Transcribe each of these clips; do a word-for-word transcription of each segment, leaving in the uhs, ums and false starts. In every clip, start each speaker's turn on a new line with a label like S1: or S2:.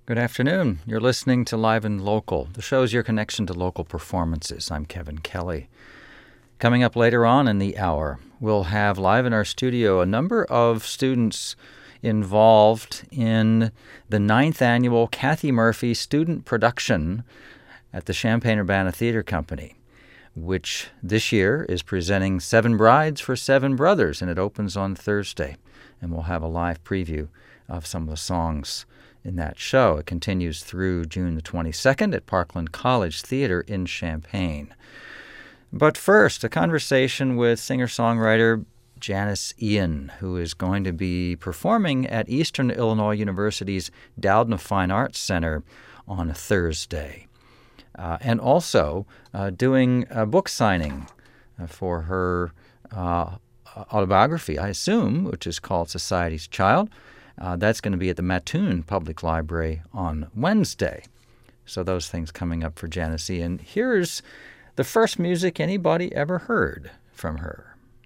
S1: Good afternoon. You're listening to Live and Local. The show's your connection to local performances. I'm Kevin Kelly. Coming up later on in the hour, we'll have live in our studio a number of students involved in the ninth annual Kathy Murphy Student Production at the Champaign-Urbana Theater Company, which this year is presenting Seven Brides for Seven Brothers, and it opens on Thursday. And we'll have a live preview of some of the songs in that show. It continues through June the twenty-second at Parkland College Theater in Champaign. But first, a conversation with singer-songwriter Janis Ian, who is going to be performing at Eastern Illinois University's Dowden Fine Arts Center on Thursday. Uh, and also uh, doing a book signing uh, for her uh, autobiography, I assume, which is called Society's Child. Uh, that's going to be at the Mattoon Public Library on Wednesday. So those things coming up for Janis Ian. Here's the first music anybody ever heard from her.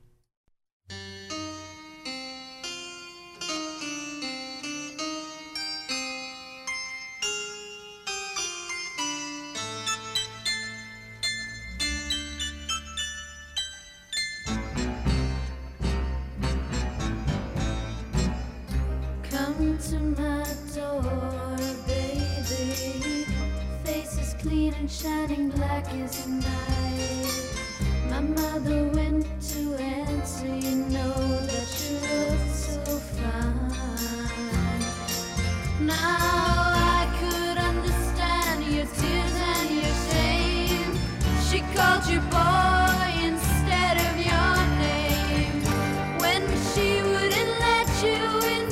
S2: To my door, baby. Face is clean and shining black as night. My mother went to answer, you know that you look so fine. Now I could understand your tears and your shame. She called you boy instead of your name. When she wouldn't let you in,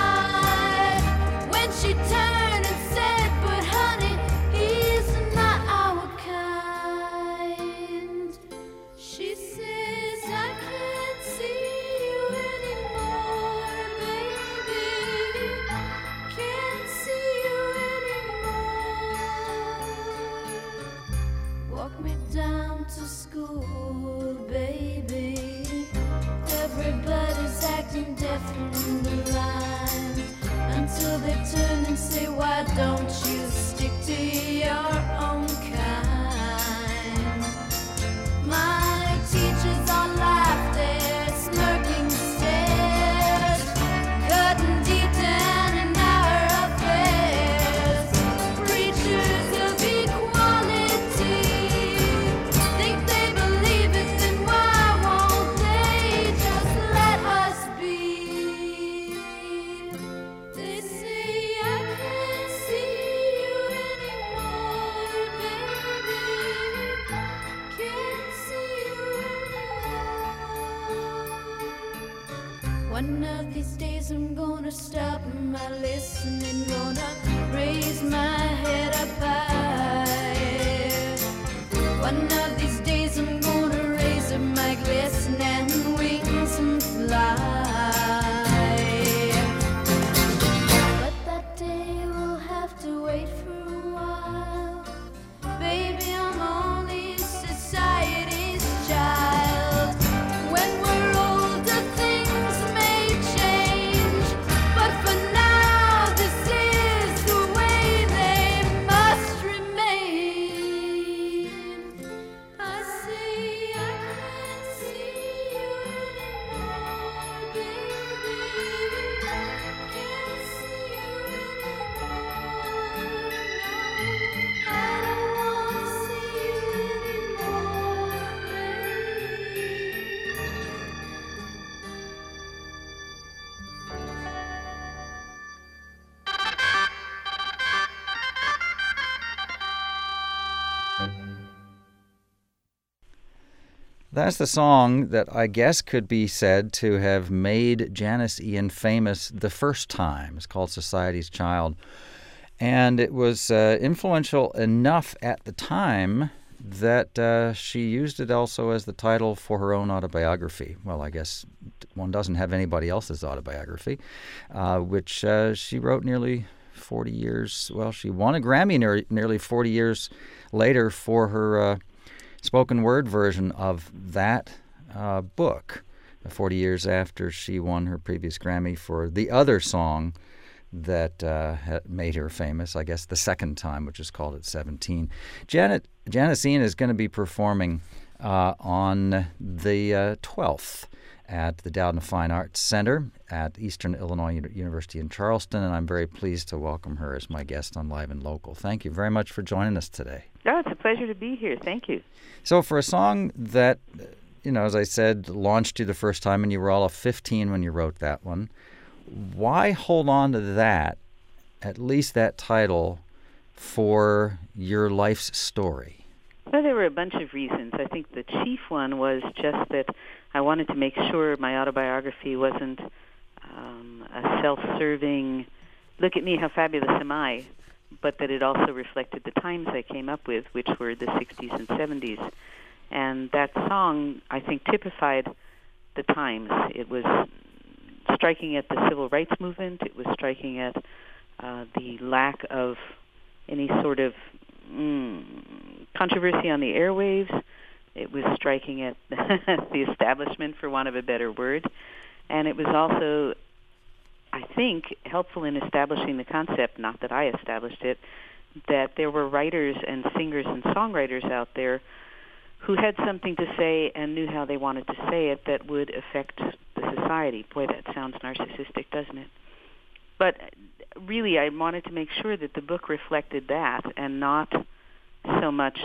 S2: she turned and said, but honey, he's not our kind. She says, I can't see you anymore, baby. Can't see you anymore. Walk me down to school, baby. Everybody's acting deaf and blind, until they turn and say, why don't you stick to your own kind? My teachers all laughed at smirking stares, cutting deep down in our affairs. Preachers of equality think they believe it, then why won't they just let us be? They say I can't see you anymore, baby. Can't see you anymore. One of these days I'm gonna stop my listening, gonna raise my head up high. One of these days I'm gonna raise up my glistening wings and fly. Wait for a while, baby, I'm only society's child. When we're older, things may change, but for now, this is the way they must remain. I say I can't see you anymore, baby. Can't see you anymore.
S1: That's the song that I guess could be said to have made Janis Ian famous the first time. It's called Society's Child. And it was uh, influential enough at the time that uh, she used it also as the title for her own autobiography. Well, I guess one doesn't have anybody else's autobiography, uh, which uh, she wrote nearly forty years. Well, she won a Grammy near, nearly forty years later for her uh, spoken word version of that uh, book, forty years after she won her previous Grammy for the other song that uh, made her famous, I guess the second time, which is called at seventeen. Janet Janisine is going to be performing uh, on the uh, twelfth at the Dowden Fine Arts Center at Eastern Illinois University in Charleston, and I'm very pleased to welcome her as my guest on Live and Local. Thank you very much for joining us today.
S3: Oh, it's a pleasure to be here. Thank you.
S1: So for a song that, you know, as I said, launched you the first time, and you were all of fifteen when you wrote that one, why hold on to that, at least that title, for your life's story?
S3: Well, there were a bunch of reasons. I think the chief one was just that I wanted to make sure my autobiography wasn't um, a self-serving, look at me, how fabulous am I, but that it also reflected the times I came up with, which were the sixties and seventies. And that song, I think, typified the times. It was striking at the civil rights movement. It was striking at uh, the lack of any sort of mm, controversy on the airwaves. It was striking at the establishment, for want of a better word. And it was also, I think, helpful in establishing the concept, not that I established it, that there were writers and singers and songwriters out there who had something to say and knew how they wanted to say it that would affect the society. Boy, that sounds narcissistic, doesn't it? But really, I wanted to make sure that the book reflected that and not so much,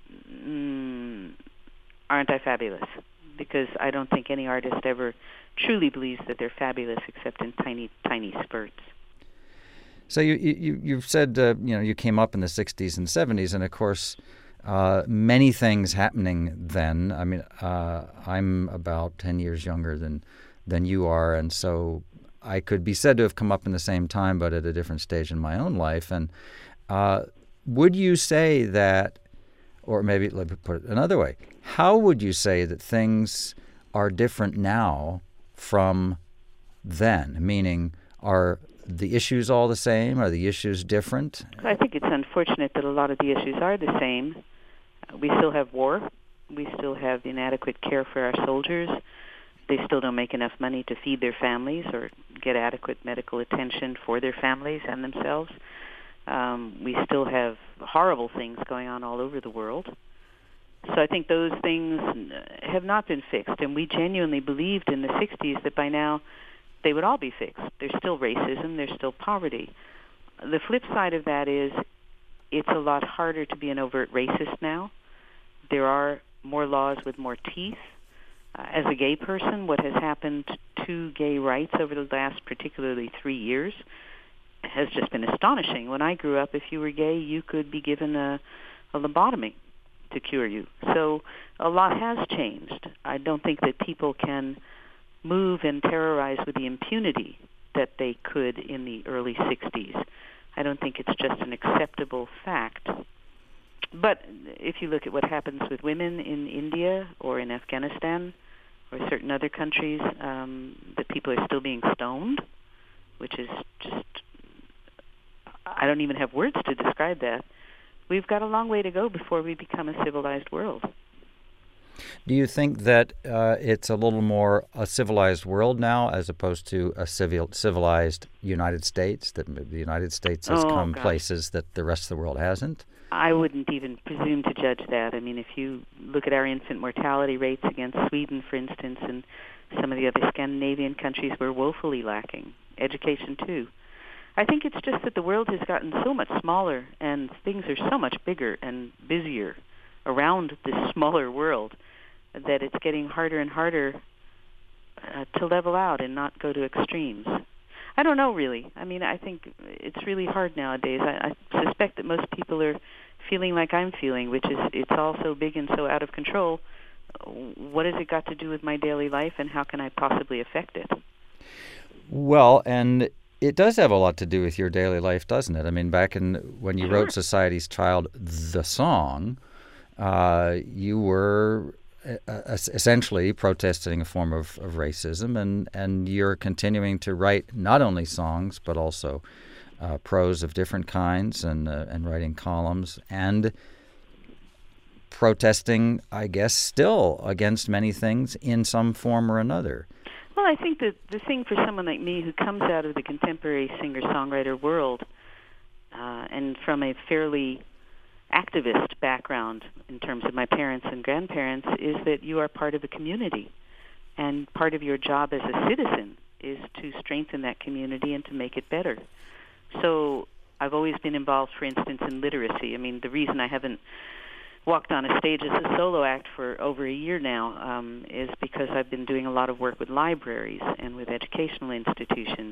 S3: mm, aren't I fabulous? Because I don't think any artist ever truly believes that they're fabulous except in tiny, tiny spurts.
S1: So you, you, you've said, uh, you know, you came up in the sixties and seventies, and of course, Uh, many things happening then. I mean, uh, I'm about ten years younger than than you are, and so I could be said to have come up in the same time, but at a different stage in my own life. And uh, would you say that, or maybe let me put it another way, how would you say that things are different now from then? Meaning, are the issues all the same? Are the issues different?
S3: I think it's unfortunate that a lot of the issues are the same. We still have war. We still have inadequate care for our soldiers. They still don't make enough money to feed their families or get adequate medical attention for their families and themselves. Um, we still have horrible things going on all over the world. So I think those things have not been fixed, and we genuinely believed in the sixties that by now they would all be fixed. There's still racism, there's still poverty. The flip side of that is it's a lot harder to be an overt racist now. There are more laws with more teeth. Uh, as a gay person, what has happened to gay rights over the last particularly three years has just been astonishing. When I grew up, if you were gay, you could be given a, a lobotomy to cure you. So a lot has changed. I don't think that people can move and terrorize with the impunity that they could in the early sixties. I don't think it's just an acceptable fact. But if you look at what happens with women in India or in Afghanistan or certain other countries, um, that people are still being stoned, which is just, I don't even have words to describe that. We've got a long way to go before we become a civilized world.
S1: Do you think that uh, it's a little more a civilized world now as opposed to a civil, civilized United States, that the United States has
S3: oh,
S1: come
S3: gosh.
S1: places that the rest of the world hasn't?
S3: I wouldn't even presume to judge that. I mean, if you look at our infant mortality rates against Sweden, for instance, and some of the other Scandinavian countries, we're woefully lacking. Education, too. I think it's just that the world has gotten so much smaller and things are so much bigger and busier around this smaller world that it's getting harder and harder uh, to level out and not go to extremes. I don't know, really. I mean, I think it's really hard nowadays. I, I suspect that most people are feeling like I'm feeling, which is it's all so big and so out of control. What has it got to do with my daily life, and how can I possibly affect it?
S1: Well, and it does have a lot to do with your daily life, doesn't it? I mean, back in when you
S3: Sure.
S1: wrote Society's Child, the song, uh, you were uh, essentially protesting a form of, of racism, and, and you're continuing to write not only songs, but also uh, prose of different kinds, and uh, and writing columns, and protesting, I guess, still against many things in some form or another.
S3: Well, I think that the thing for someone like me who comes out of the contemporary singer-songwriter world uh, and from a fairly activist background in terms of my parents and grandparents is that you are part of a community. And part of your job as a citizen is to strengthen that community and to make it better. So I've always been involved, for instance, in literacy. I mean, the reason I haven't walked on a stage as a solo act for over a year now um, is because I've been doing a lot of work with libraries and with educational institutions.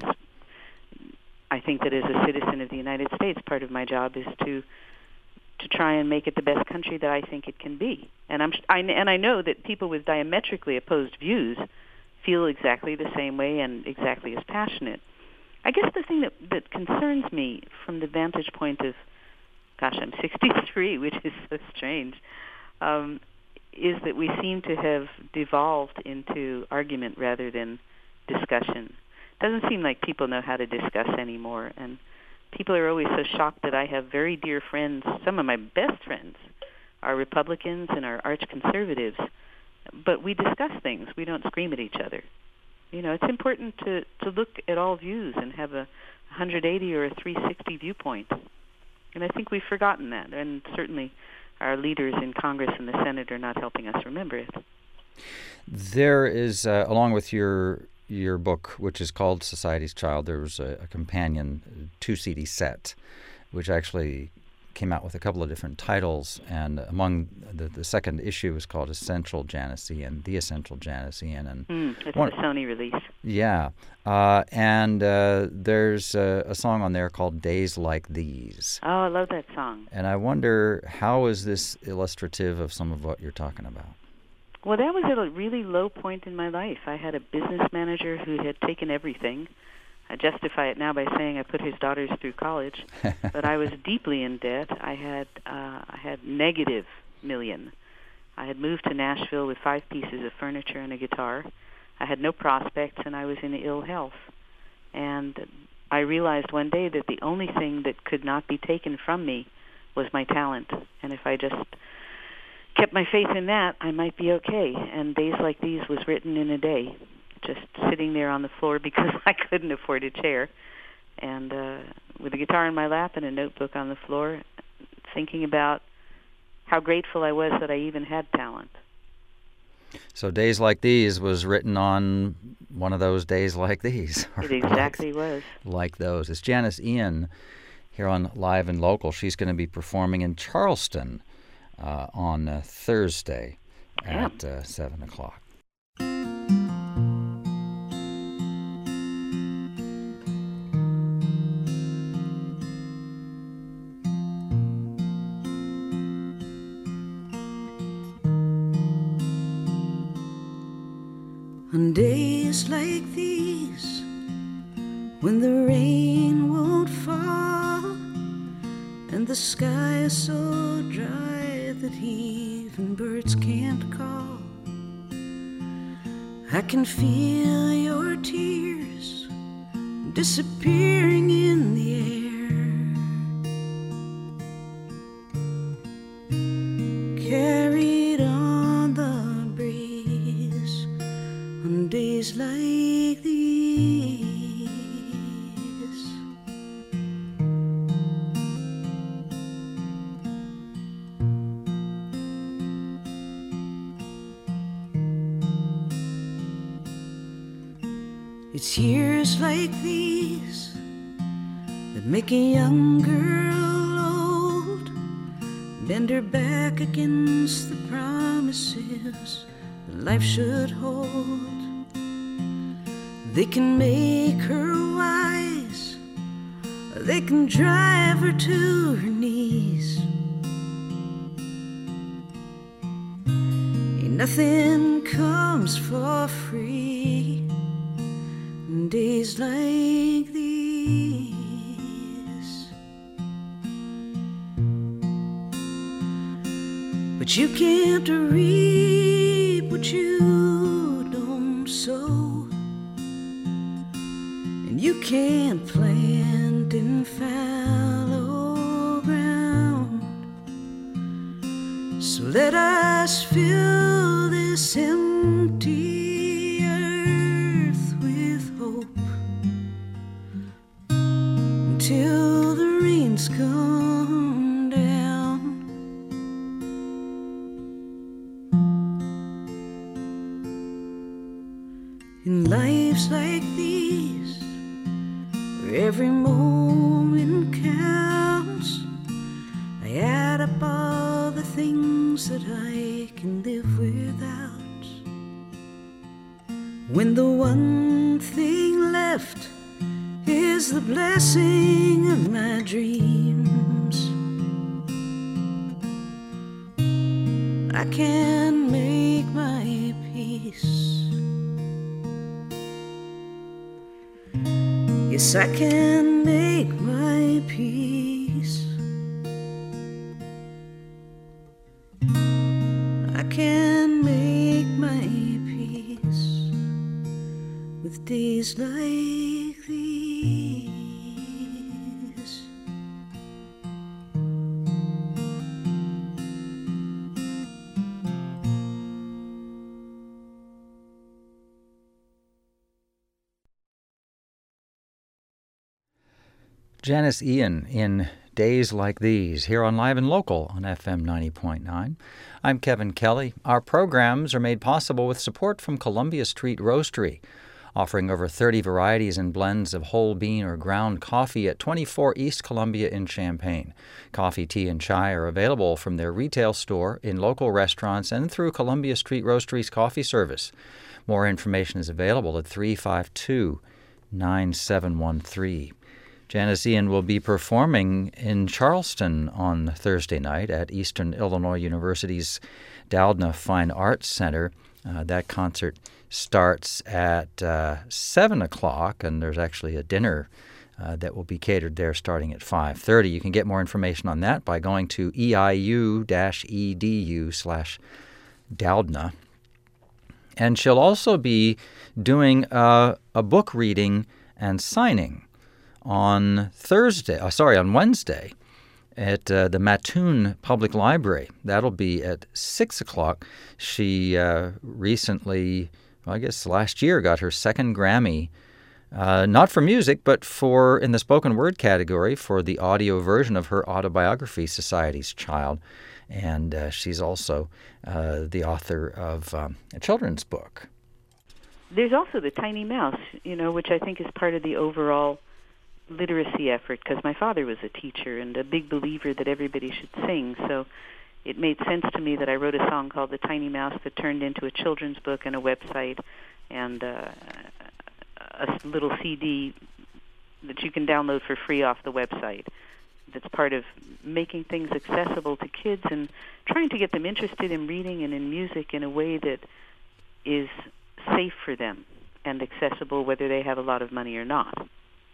S3: I think that as a citizen of the United States, part of my job is to to try and make it the best country that I think it can be. And I'm I, and I know that people with diametrically opposed views feel exactly the same way and exactly as passionate. I guess the thing that, that concerns me from the vantage point of, gosh, I'm sixty-three, which is so strange, um, is that we seem to have devolved into argument rather than discussion. It doesn't seem like people know how to discuss anymore, and people are always so shocked that I have very dear friends. Some of my best friends are Republicans and are arch conservatives, but we discuss things. We don't scream at each other. You know, it's important to, to look at all views and have a one hundred eighty or a three sixty viewpoint. And I think we've forgotten that, and certainly our leaders in Congress and the Senate are not helping us remember it.
S1: There is, uh, along with your your book, which is called Society's Child, there was a, a companion two-C D set, which actually came out with a couple of different titles, and among the, the second issue is called Essential Janisseian, The Essential Janisseian. And
S3: mm, it's
S1: one,
S3: a Sony release.
S1: Yeah, uh, and uh, there's a, a song on there called Days Like These.
S3: Oh, I love that song.
S1: And I wonder, how is this illustrative of some of what you're talking about?
S3: Well, that was at a really low point in my life. I had a business manager who had taken everything. I justify it now by saying I put his daughters through college, but I was deeply in debt. I had uh, I had negative million. I had moved to Nashville with five pieces of furniture and a guitar. I had no prospects, and I was in ill health. And I realized one day that the only thing that could not be taken from me was my talent. And if I just kept my faith in that, I might be okay. And Days Like These was written in a day, just sitting there on the floor because I couldn't afford a chair, and uh, with a guitar in my lap and a notebook on the floor, thinking about how grateful I was that I even had talent.
S1: So Days Like These was written on one of those days like these.
S3: It exactly
S1: like,
S3: was.
S1: Like those. It's Janisseian here on Live and Local. She's going to be performing in Charleston uh, on uh, Thursday
S3: yeah.
S1: at uh, seven o'clock.
S4: On days like these, when the rain won't fall and the sky is so dry that even birds can't call, I can feel your tears disappearing in the air, carried on the breeze on days like these. It's years like these that make a young girl old, bend her back against the promises that life should hold. They can make her wise, they can drive her to her knees. Ain't nothing comes for free in days like these. But you can't reap what you don't sow, and you can't plant in fallow ground. So let us fill this empty earth has come down. In lives like these, where every moment counts, I add up all the things that I can live without. When the one thing left is the blessing of my dreams, I can make my peace. Yes, I can make my peace. I can make my peace with days like these.
S1: Janis Ian in Days Like These, here on Live and Local on F M ninety point nine. I'm Kevin Kelly. Our programs are made possible with support from Columbia Street Roastery, offering over thirty varieties and blends of whole bean or ground coffee at twenty-four East Columbia in Champaign. Coffee, tea, and chai are available from their retail store, in local restaurants, and through Columbia Street Roastery's coffee service. More information is available at three five two, nine seven one three. Janis Ian will be performing in Charleston on Thursday night at Eastern Illinois University's Doudna Fine Arts Center. Uh, that concert starts at uh, seven o'clock, and there's actually a dinner uh, that will be catered there starting at five thirty. You can get more information on that by going to eiu-edu slash Doudna. And she'll also be doing uh, a book reading and signing on Thursday, oh, sorry, on Wednesday at uh, the Mattoon Public Library. That'll be at six o'clock. She uh, recently, well, I guess last year, got her second Grammy, uh, not for music, but for, in the spoken word category, for the audio version of her autobiography, Society's Child. And uh, she's also uh, the author of um, a children's book.
S3: There's also the Tiny Mouse, you know, which I think is part of the overall literacy effort, because my father was a teacher and a big believer that everybody should sing, so it made sense to me that I wrote a song called The Tiny Mouse that turned into a children's book and a website and uh, a little C D that you can download for free off the website. That's part of making things accessible to kids and trying to get them interested in reading and in music in a way that is safe for them and accessible whether they have a lot of money or not.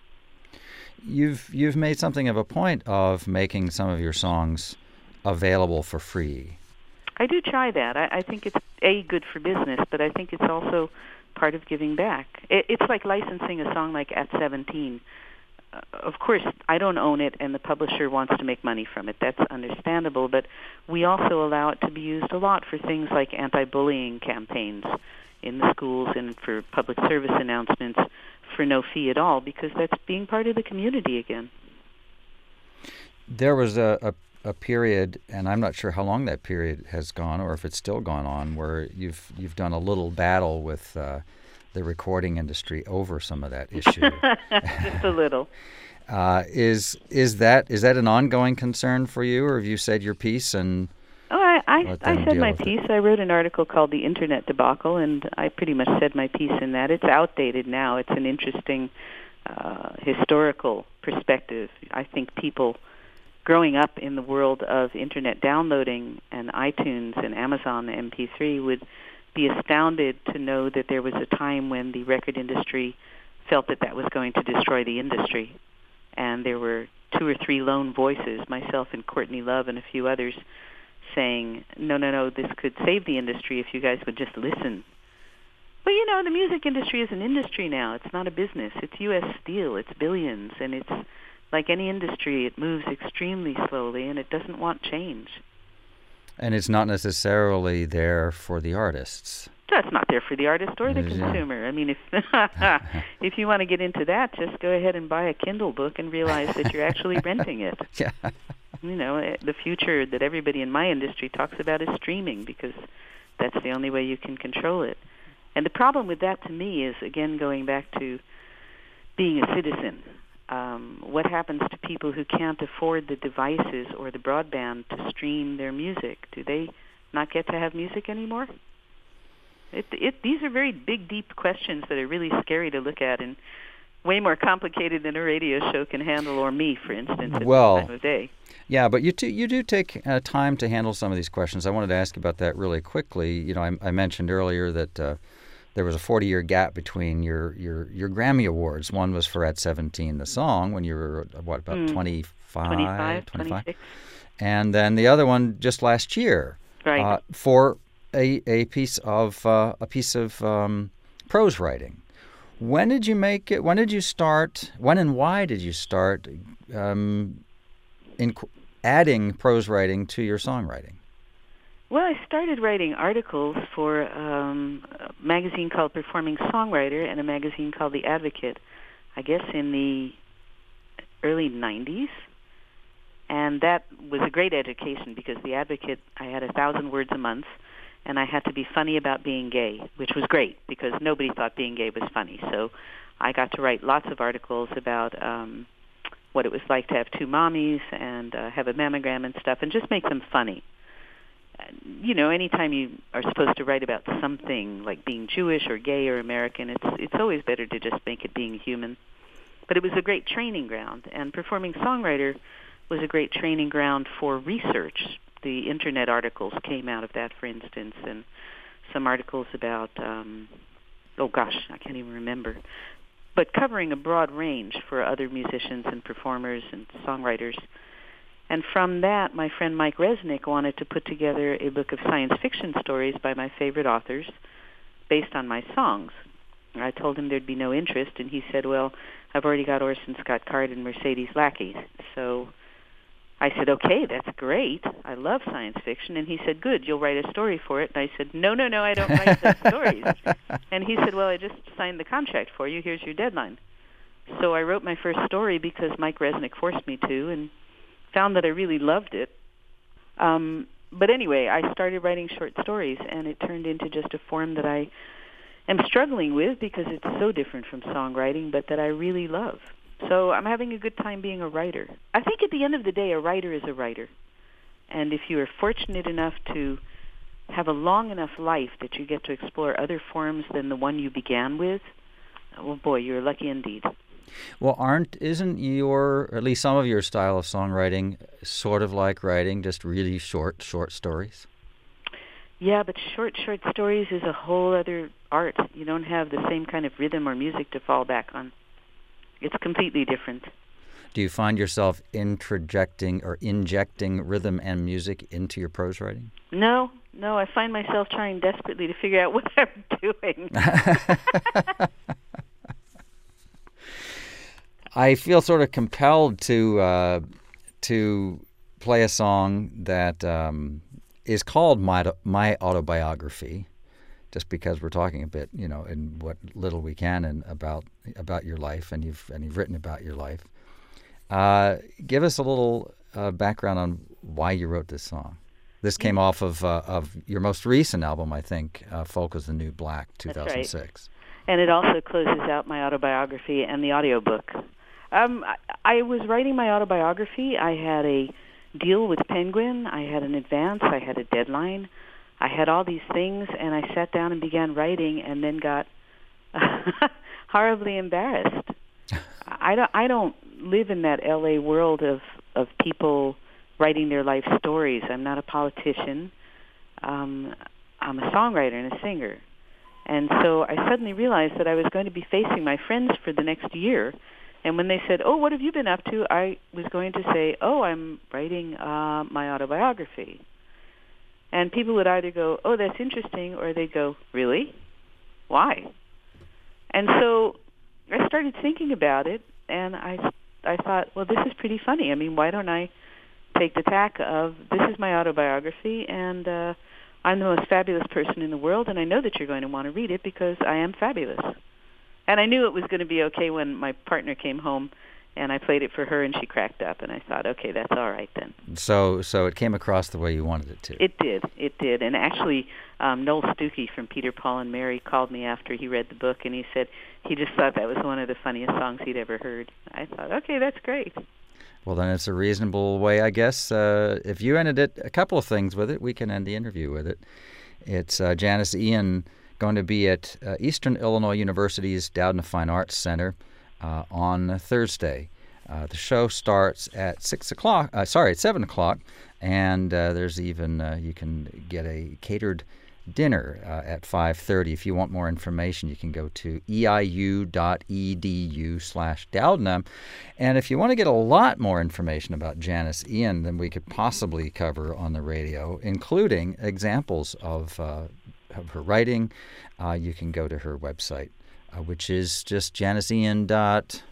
S1: You've you've made something of a point of making some of your songs available for free.
S3: I do try that. I, I think it's, A, good for business, but I think it's also part of giving back. It, it's like licensing a song like At seventeen. Uh, of course, I don't own it, and the publisher wants to make money from it. That's understandable, but we also allow it to be used a lot for things like anti-bullying campaigns in the schools and for public service announcements for no fee at all, because that's being part of the community again.
S1: There was a, a, a period, and I'm not sure how long that period has gone or if it's still gone on, where you've you've done a little battle with uh, the recording industry over some of that issue.
S3: Just a little.
S1: Uh, is is that is that an ongoing concern for you, or have you said your piece and
S3: Oh, I, I,
S1: let them
S3: I said
S1: deal
S3: my
S1: with it?
S3: piece. I wrote an article called The Internet Debacle, and I pretty much said my piece in that. It's outdated now. It's an interesting uh, historical perspective. I think people growing up in the world of Internet downloading and iTunes and Amazon M P three would be astounded to know that there was a time when the record industry felt that that was going to destroy the industry. And there were two or three lone voices, myself and Courtney Love and a few others, saying, no, no, no, this could save the industry if you guys would just listen. But, you know, the music industry is an industry now. It's not a business. It's U S Steel. It's billions. And it's like any industry, it moves extremely slowly, and it doesn't want change.
S1: And it's not necessarily there for the artists.
S3: That's not there for the artist or the
S1: Yeah.
S3: consumer. I mean, if if you want to get into that, just go ahead and buy a Kindle book and realize that you're actually renting it.
S1: Yeah.
S3: You know, eh, the future that everybody in my industry talks about is streaming, because that's the only way you can control it. And the problem with that, to me, is, again, going back to being a citizen. Um, what happens to people who can't afford the devices or the broadband to stream their music? Do they not get to have music anymore? It, it, these are very big, deep questions that are really scary to look at, and way more complicated than a radio show can handle, or me, for instance, at
S1: Well,
S3: this time of day.
S1: Yeah, but you do, you do take uh, time to handle some of these questions. I wanted to ask about that really quickly. You know, I, I mentioned earlier that uh, there was a forty-year gap between your, your, your Grammy Awards. One was for At seventeen, the song, when you were, what, about
S3: Mm.
S1: twenty-five?
S3: twenty-five, twenty-six.
S1: And then the other one just last year.
S3: Right.
S1: Uh, for a, a piece of uh, a piece of um, prose writing. When did you make it? When did you start? When and why did you start um, in adding prose writing to your songwriting?
S3: Well, I started writing articles for um, a magazine called Performing Songwriter and a magazine called The Advocate, I guess in the early nineties. And that was a great education, because The Advocate, I had a thousand words a month, and I had to be funny about being gay, which was great, because nobody thought being gay was funny. So I got to write lots of articles about um, what it was like to have two mommies and uh, have a mammogram and stuff, and just make them funny. You know, anytime you are supposed to write about something like being Jewish or gay or American, it's it's always better to just make it being human. But it was a great training ground, and Performing Songwriter was a great training ground for research. The internet articles came out of that, for instance, and some articles about, um, oh gosh, I can't even remember, but covering a broad range for other musicians and performers and songwriters. And from that, my friend Mike Resnick wanted to put together a book of science fiction stories by my favorite authors based on my songs. I told him there'd be no interest, and he said, well, I've already got Orson Scott Card and Mercedes Lackey. So I said, okay, that's great. I love science fiction. And he said, good, you'll write a story for it. And I said, no, no, no, I don't write those stories. And he said, well, I just signed the contract for you. Here's your deadline. So I wrote my first story because Mike Resnick forced me to, and found that I really loved it. Um, but anyway, I started writing short stories, and it turned into just a form that I am struggling with, because it's so different from songwriting, but that I really love. So I'm having a good time being a writer. I think at the end of the day, a writer is a writer. And if you are fortunate enough to have a long enough life that you get to explore other forms than the one you began with, well, boy, you're lucky indeed.
S1: Well, aren't isn't your, or at least some of your style of songwriting, sort of like writing just really short, short stories?
S3: Yeah, but short, short stories is a whole other art. You don't have the same kind of rhythm or music to fall back on. It's completely different.
S1: Do you find yourself interjecting or injecting rhythm and music into your prose writing?
S3: No, no. I find myself trying desperately to figure out what I'm doing.
S1: I feel sort of compelled to uh, to play a song that um, is called My My Autobiography, just because we're talking a bit, you know, in what little we can, and about about your life, and you've and you've written about your life. Uh, give us a little uh, background on why you wrote this song. This came off of uh, of your most recent album, I think, uh, Folk is the New Black, two thousand six.
S3: Right. And it also closes out my autobiography and the audiobook. Um, I, I was writing my autobiography. I had a deal with Penguin. I had an advance. I had a deadline. I had all these things, and I sat down and began writing, and then got horribly embarrassed. I don't, I don't live in that L A world of, of people writing their life stories. I'm not a politician. Um, I'm a songwriter and a singer. And so I suddenly realized that I was going to be facing my friends for the next year. And when they said, oh, what have you been up to? I was going to say, oh, I'm writing uh, my autobiography. And people would either go, oh, that's interesting, or they'd go, really? Why? And so I started thinking about it, and I, I thought, well, this is pretty funny. I mean, why don't I take the tack of, this is my autobiography, and uh, I'm the most fabulous person in the world, and I know that you're going to want to read it because I am fabulous. And I knew it was going to be okay when my partner came home, and I played it for her, and she cracked up, and I thought, okay, that's all right then.
S1: So so it came across the way you wanted it to.
S3: It did. It did. And actually, um, Noel Stuckey from Peter, Paul, and Mary called me after he read the book, and he said he just thought that was one of the funniest songs he'd ever heard. I thought, okay, that's great.
S1: Well, then it's a reasonable way, I guess. Uh, if you ended it, a couple of things with it, we can end the interview with it. It's uh, Janis Ian going to be at uh, Eastern Illinois University's Doudna Fine Arts Center uh, on Thursday. Uh, the show starts at six o'clock. Uh, sorry, at seven o'clock, and uh, there's even uh, you can get a catered dinner uh, at five thirty. If you want more information, you can go to eiu dot e d u slash Doudna. And if you want to get a lot more information about Janis Ian than we could possibly cover on the radio, including examples of, uh, of her writing, uh, you can go to her website, uh, which is just janisian dot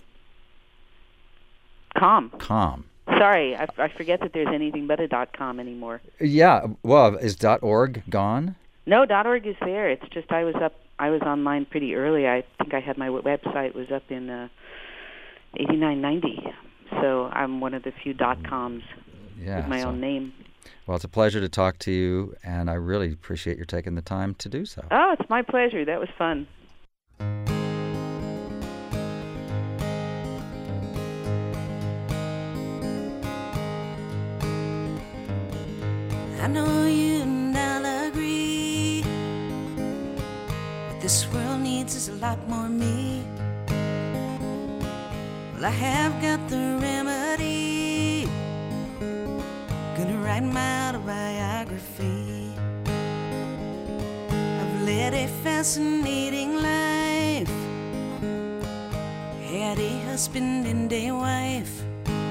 S3: com.
S1: Com.
S3: Sorry, I, I forget that there's anything but a dot .com anymore.
S1: Yeah, well, is .org gone?
S3: No, .org is there. It's just I was up. I was online pretty early. I think I had my website was up in uh, eighty-nine ninety. So I'm one of the few dot coms
S1: yeah,
S3: with my
S1: so,
S3: own name.
S1: Well, it's a pleasure to talk to you, and I really appreciate your taking the time to do so.
S3: Oh, it's my pleasure. That was fun.
S4: I know you and I'll agree. What this world needs is a lot more me. Well, I have got the remedy. Gonna write my autobiography. I've led a fascinating life. Had a husband and a wife.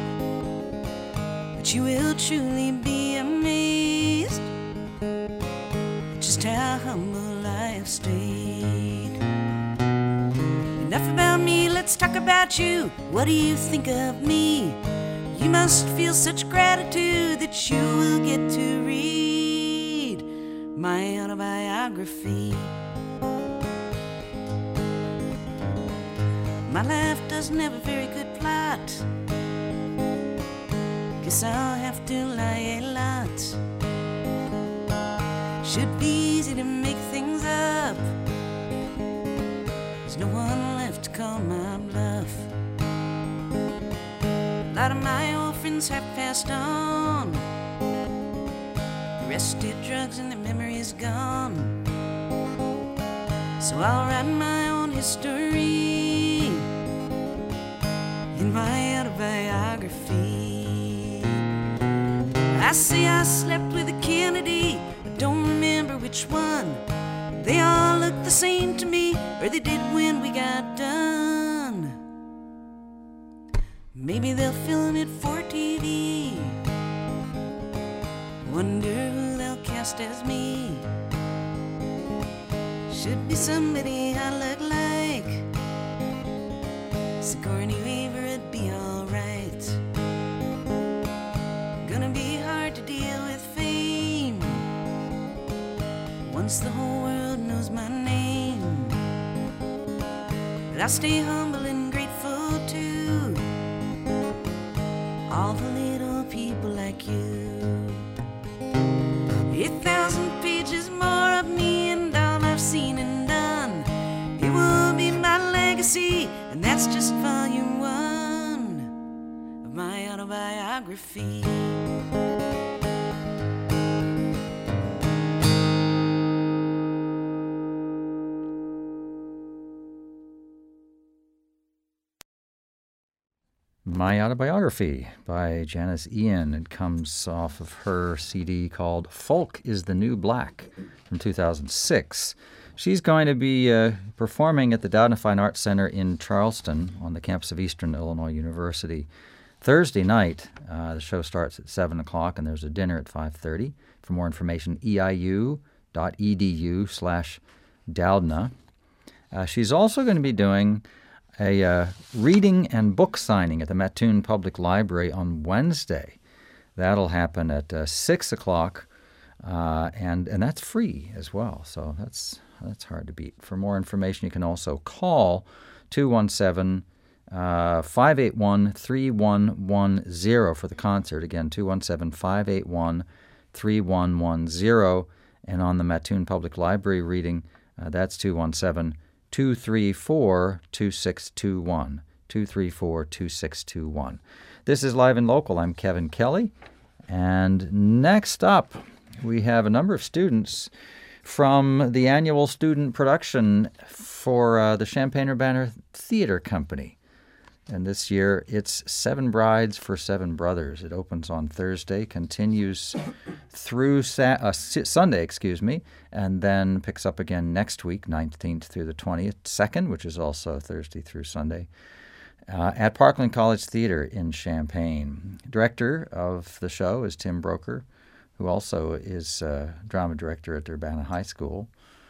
S4: But you will truly be amazed just how humble I've stayed. Enough about me, let's talk about you. What do you think of me? You must feel such gratitude that you will get to read my autobiography. My life doesn't have a very good plot. Guess I'll have to lie a lot. Should be easy to make things up. There's no one left to call my bluff. A lot of my old friends have passed on. The rest did drugs and their memory is gone. So I'll write my own history in my autobiography. I say I slept with a Kennedy, I don't remember which one. They all look the same to me, or they did when we got done. Maybe they'll film it for T V. Wonder who they'll cast as me. Should be somebody I look like. Sigourney Weaver, it'd be alright. Gonna be hard to deal with fame once the whole world knows my name. But I'll stay humble and grateful to all the little people like you. A thousand pages more of me and all I've seen and done. It will be my legacy, and that's just volume one of my autobiography.
S1: My Autobiography by Janis Ian. It comes off of her C D called Folk is the New Black from two thousand six. She's going to be uh, performing at the Doudna Fine Arts Center in Charleston on the campus of Eastern Illinois University Thursday night. Uh, the show starts at seven o'clock and there's a dinner at five thirty. For more information, eiu dot e d u slash Doudna. Uh, she's also going to be doing a uh, reading and book signing at the Mattoon Public Library on Wednesday. That'll happen at uh, six o'clock Uh, and and that's free as well, so that's that's hard to beat. For more information, you can also call two one seven, five eight one, three one one zero for the concert. Again, two one seven, five eight one, three one one zero. And on the Mattoon Public Library reading, uh, that's two one seven, two three four, two six two one, two three four, two six two one. This is Live and Local. I'm Kevin Kelly. And next up, we have a number of students from the annual student production for uh, the Champaign-Urbana Theater Company. And this year, it's Seven Brides for Seven Brothers. It opens on Thursday, continues through sa- uh, Sunday, excuse me, and then picks up again next week, nineteenth through the twenty-second, which is also Thursday through Sunday, uh, at Parkland College Theater in Champaign. Director of the show is Tim Broker, who also is uh, drama director at Urbana High School.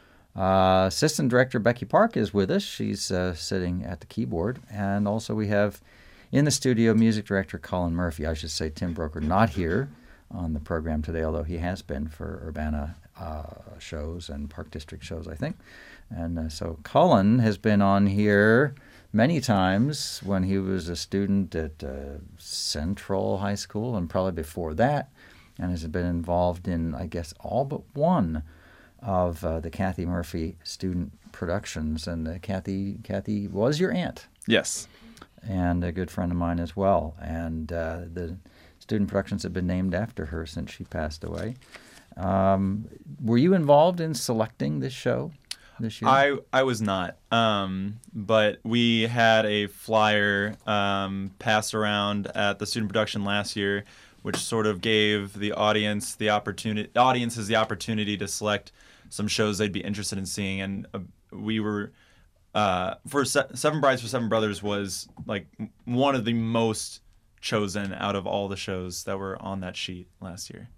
S1: Uh, Assistant Director Becky Park is with us. She's uh, sitting at the keyboard. And also we have in the studio Music Director Colin Murphy. I should say Tim Broker not here on the program today, although he has been for Urbana uh, shows and Park District shows, I think. And uh, so Colin has been on here many times when he was a student at uh, Central High School and probably before that, and has been involved in, I guess, all but one of uh, the Kathy Murphy student productions. And uh, Kathy Kathy was your aunt.
S5: Yes.
S1: And a good friend of mine as well. And uh, the student productions have been named after her since she passed away. Um, were you involved in selecting this show this year?
S5: I, I was not, um, but we had a flyer um, passed around at the student production last year, which sort of gave the audience the opportunity, audiences the opportunity to select some shows they'd be interested in seeing. And uh, we were, uh, for Se- Seven Brides for Seven Brothers was like one of the most chosen out of all the shows that were on that sheet last year.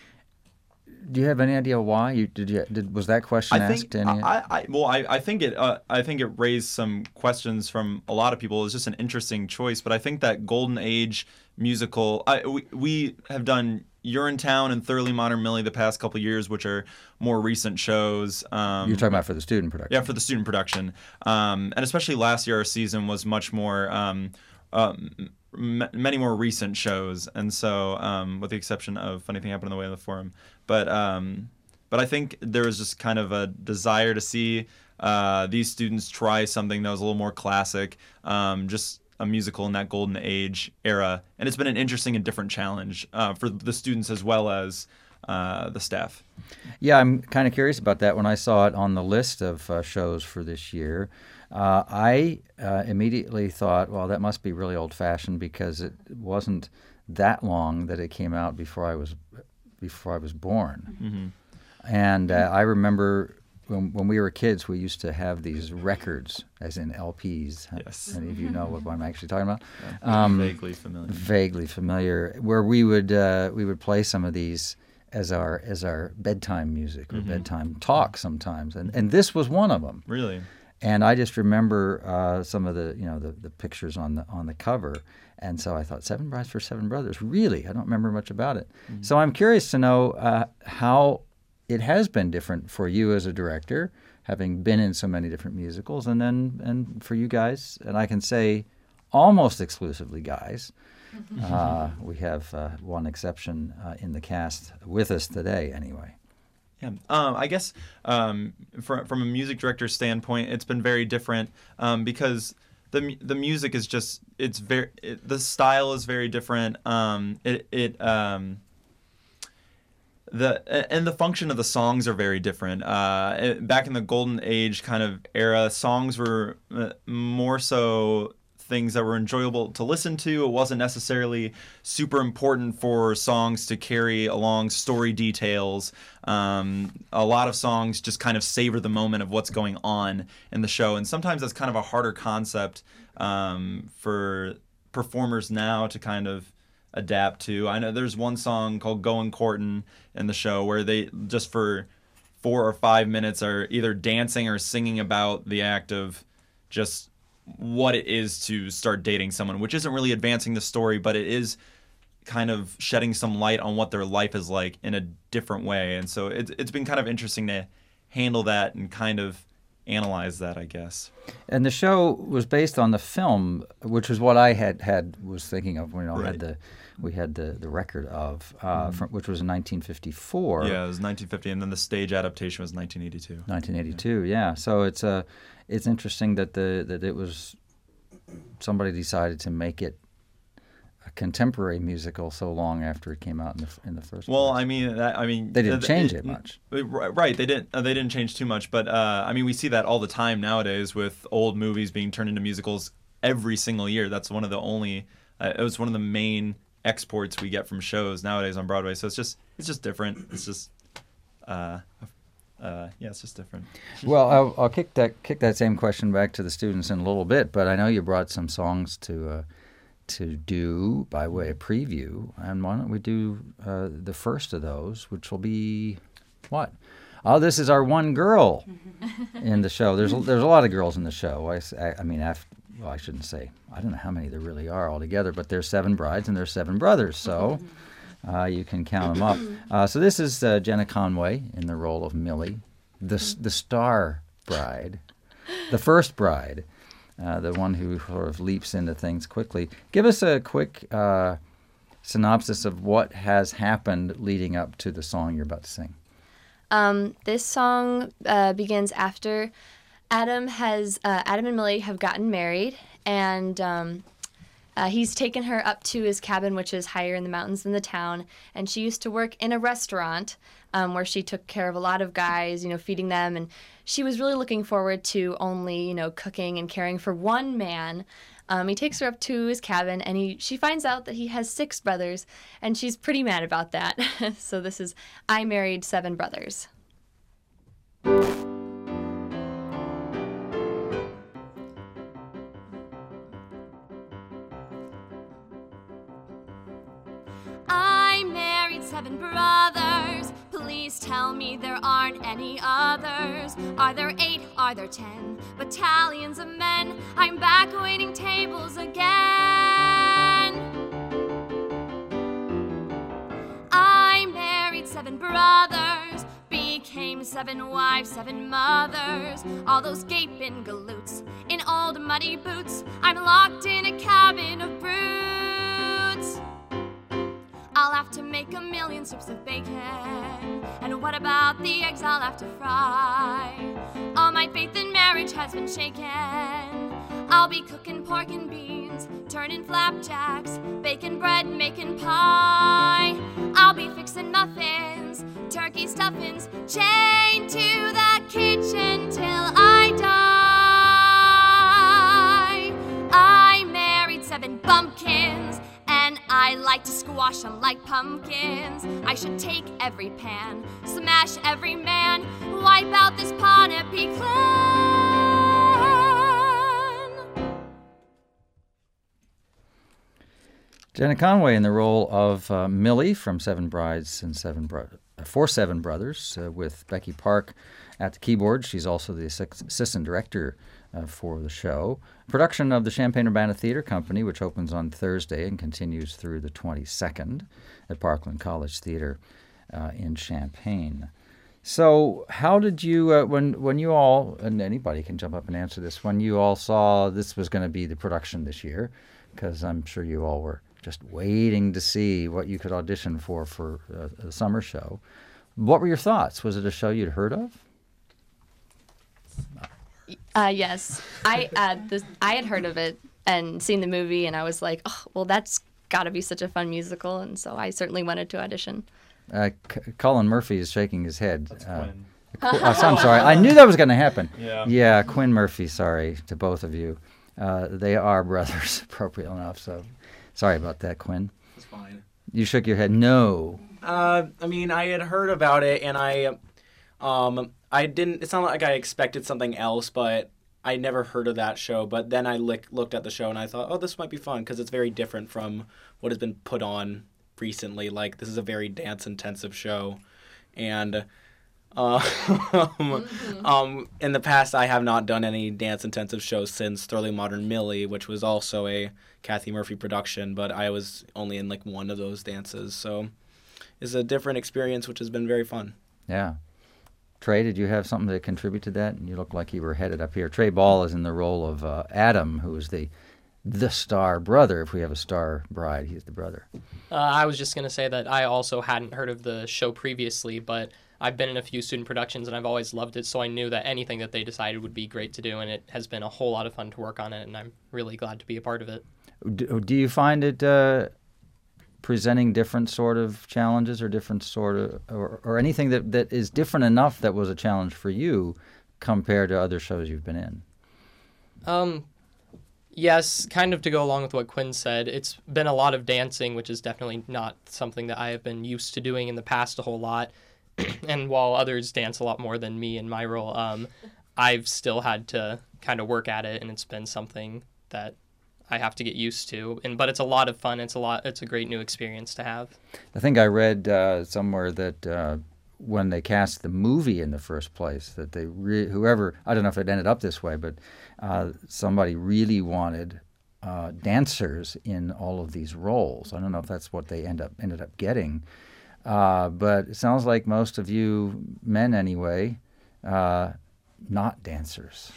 S1: Do you have any idea why? You did you did was that question
S5: I
S1: asked
S5: think,
S1: to any?
S5: I, I, well, I, I think it uh, I think it raised some questions from a lot of people. It's just an interesting choice, but I think that Golden Age musical. I, we we have done Urinetown and Thoroughly Modern Millie the past couple of years, which are more recent shows. Um,
S1: You're talking about for the student production.
S5: Yeah, for the student production, um, and especially last year, our season was much more. Um, um, m- many more recent shows, and so um, with the exception of Funny Thing Happened on the Way to the Forum, but um, but I think there was just kind of a desire to see uh, these students try something that was a little more classic, um, just a musical in that golden age era, and it's been an interesting and different challenge uh, for the students as well as uh, the staff.
S1: Yeah, I'm kind of curious about that. When I saw it on the list of uh, shows for this year, uh, I uh, immediately thought, well, that must be really old-fashioned because it wasn't that long that it came out before I was before I was born.
S5: Mm-hmm.
S1: And uh, I remember when, when we were kids, we used to have these records, as in L Ps.
S5: Yes.
S1: Any of you know what I'm actually talking about?
S5: Yeah,
S1: Um,
S5: vaguely familiar.
S1: Vaguely familiar, where we would uh, we would play some of these as our as our bedtime music or
S5: Mm-hmm.
S1: bedtime talk sometimes, and and this was one of them.
S5: Really?
S1: And I just remember uh, some of the you know the, the pictures on the on the cover, and so I thought Seven Brides for Seven Brothers. Really, I don't remember much about it. Mm-hmm. So I'm curious to know uh, how it has been different for you as a director, having been in so many different musicals, and then and for you guys, and I can say almost exclusively guys. Uh, we have uh, one exception uh, in the cast with us today, anyway.
S5: Yeah, um, I guess um, from from a music director standpoint, it's been very different um, because the mu- the music is just it's very it, the style is very different. Um, it it um, the and the function of the songs are very different. Uh, it, back in the golden age kind of era, songs were uh, more so things that were enjoyable to listen to. It wasn't necessarily super important for songs to carry along story details. Um, a lot of songs just kind of savor the moment of what's going on in the show, and sometimes that's kind of a harder concept um, for performers now to kind of adapt to. I know there's one song called Goin' Courtin' in the show where they just for four or five minutes are either dancing or singing about the act of just what it is to start dating someone, which isn't really advancing the story, but it is kind of shedding some light on what their life is like in a different way. And so it's it's been kind of interesting to handle that and kind of analyze that, I guess.
S1: And the show was based on the film, which was what I had, had was thinking of when I
S5: Right.
S1: had the we had the, the record of, uh,
S5: Mm-hmm.
S1: from, which was in nineteen fifty-four.
S5: Yeah, it was nineteen fifty, and then the stage adaptation was nineteen eighty-two.
S1: nineteen eighty-two, yeah. So it's uh, it's interesting that the that it was somebody decided to make it a contemporary musical so long after it came out in the in the first
S5: Well,
S1: place.
S5: I mean, that, I mean,
S1: They didn't
S5: uh,
S1: change it much.
S5: Right, they didn't. Uh, they didn't change too much, but uh, I mean, we see that all the time nowadays with old movies being turned into musicals every single year. That's one of the only. Uh, it was one of the main exports we get from shows nowadays on Broadway. So it's just it's just different. It's just. Uh, uh, yeah, it's just different.
S1: Well, I'll, I'll kick that kick that same question back to the students in a little bit, but I know you brought some songs to uh, to do by way of preview, and why don't we do uh, the first of those, which will be what? Oh, this is our one girl in the show. There's a, there's a lot of girls in the show. I, s- I- I mean, af well, I shouldn't say. I don't know how many there really are altogether, but there's seven brides and there's seven brothers, so. Uh, you can count them up. Uh, so this is uh, Jenna Conway in the role of Millie, the s- the star bride, the first bride, uh, the one who sort of leaps into things quickly. Give us a quick uh, synopsis of what has happened leading up to the song you're about to sing.
S6: Um, this song uh, begins after Adam has uh, Adam and Millie have gotten married, and um, uh, he's taken her up to his cabin, which is higher in the mountains than the town. And she used to work in a restaurant um, where she took care of a lot of guys, you know, feeding them. And she was really looking forward to only, you know, cooking and caring for one man. Um, he takes her up to his cabin, and he she finds out that he has six brothers, and she's pretty mad about that. So this is I Married Seven Brothers.
S7: I married seven brothers. Please tell me there aren't any others. Are there eight? Are there ten? Battalions of men. I'm back waiting tables again. I married seven brothers. Became seven wives, seven mothers. All those gaping galoots in old muddy boots. I'm locked in a cabin of brutes. I'll have to make a million strips of bacon. And what about the eggs I'll have to fry? All my faith in marriage has been shaken. I'll be cooking pork and beans, turning flapjacks, baking bread, making pie. I'll be fixing muffins, turkey stuffings, chained to the kitchen till I die. I married seven bumpkins, and I like to squash them like pumpkins. I should take every pan, smash every man, wipe out this Ponape clan.
S1: Jenna Conway in the role of uh, Millie from Seven Brides and Seven Bro- uh, For Seven Brothers, uh, with Becky Park at the keyboard. She's also the assi- assistant director uh, for the show. Production of the Champaign-Urbana Theater Company, which opens on Thursday and continues through the twenty-second at Parkland College Theater uh, in Champaign. So how did you, uh, when when you all, and anybody can jump up and answer this, when you all saw this was going to be the production this year, because I'm sure you all were just waiting to see what you could audition for for uh, a summer show, what were your thoughts? Was it a show you'd heard of?
S6: Uh, yes, I uh, this, I had heard of it and seen the movie, and I was like, oh, well, that's got to be such a fun musical, and so I certainly wanted to audition.
S1: Uh, C- Colin Murphy is shaking his head.
S5: That's
S1: Uh,
S5: Quinn.
S1: Qu- uh, so I'm sorry. I knew that was going to happen.
S5: Yeah.
S1: Yeah, Quinn Murphy, sorry to both of you. Uh, they are brothers, appropriate enough, so sorry about that, Quinn.
S8: It's fine.
S1: You shook your head. No.
S8: Uh, I mean, I had heard about it, and I, um, I didn't. It's not like I expected something else, but I never heard of that show. But then I lick, looked at the show, and I thought, oh, this might be fun because it's very different from what has been put on recently. Like, this is a very dance-intensive show, and Uh, mm-hmm. um, in the past, I have not done any dance-intensive shows since Thoroughly Modern Millie, which was also a Kathy Murphy production, but I was only in like one of those dances, so it's a different experience, which has been very fun.
S1: Yeah. Trey, did you have something to contribute to that? You look like you were headed up here. Trey Ball is in the role of uh, Adam, who is the the star brother. If we have a star bride, he's the brother.
S9: Uh, I was just going to say that I also hadn't heard of the show previously, but I've been in a few student productions, and I've always loved it, so I knew that anything that they decided would be great to do, and it has been a whole lot of fun to work on it, and I'm really glad to be a part of it.
S1: Do, do you find it uh, presenting different sort of challenges or different sort of, or, or anything that, that is different enough that was a challenge for you compared to other shows you've been in?
S9: Um, yes, kind of to go along with what Quinn said, it's been a lot of dancing, which is definitely not something that I have been used to doing in the past a whole lot. And while others dance a lot more than me in my role, um, I've still had to kind of work at it, and it's been something that I have to get used to. And but it's a lot of fun. It's a lot. It's a great new experience to have.
S1: I think I read uh, somewhere that uh, when they cast the movie in the first place, that they re- whoever I don't know if it ended up this way, but uh, somebody really wanted uh, dancers in all of these roles. I don't know if that's what they end up ended up getting. Uh, but it sounds like most of you men, anyway, uh, not dancers.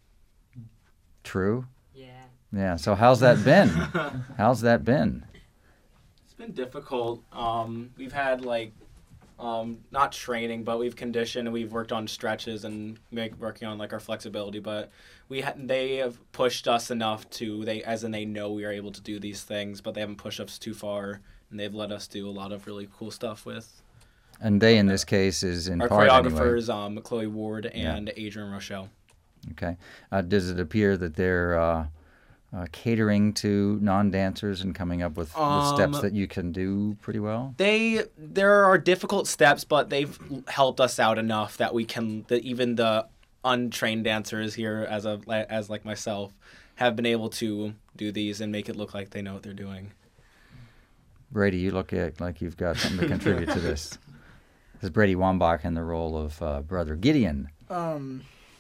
S1: True?
S9: Yeah.
S1: Yeah. So how's that been? How's that been?
S8: It's been difficult. Um, we've had like, um, not training, but we've conditioned and we've worked on stretches and make, working on like our flexibility. But we ha- they have pushed us enough to they as in they know we are able to do these things, but they haven't pushed us too far. And they've let us do a lot of really cool stuff with.
S1: And they, in this case, is in
S8: our
S1: part
S8: choreographers,
S1: anyway.
S8: um, Chloe Ward and
S1: Yeah.
S8: Adrian Rochelle.
S1: Okay. Uh, does it appear that they're uh, uh, catering to non-dancers and coming up with,
S8: Um,
S1: with steps that you can do pretty well?
S8: They there are difficult steps, but they've helped us out enough that we can that even the untrained dancers here, as a as like myself, have been able to do these and make it look like they know what they're doing.
S1: Brady, you look at, like you've got something to contribute to this. This is Brady Wambach in the role of uh, Brother Gideon.
S10: Um,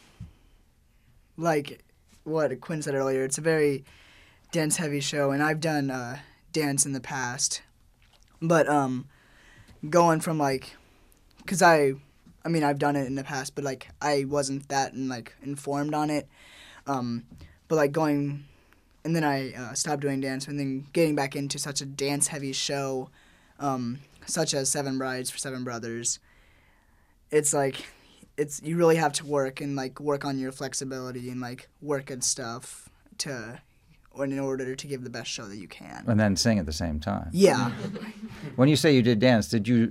S10: like what Quinn said earlier, it's a very dance-heavy show, and I've done uh, dance in the past. But um, going from, like, because I, I mean, I've done it in the past, but, like, I wasn't that, like, informed on it. Um, but, like, going... And then I uh, stopped doing dance, and then getting back into such a dance-heavy show, um, such as Seven Brides for Seven Brothers. It's like, it's you really have to work and like work on your flexibility and like work at stuff to, or in order to give the best show that you can.
S1: And then sing at the same time.
S10: Yeah.
S1: When you say you did dance, did you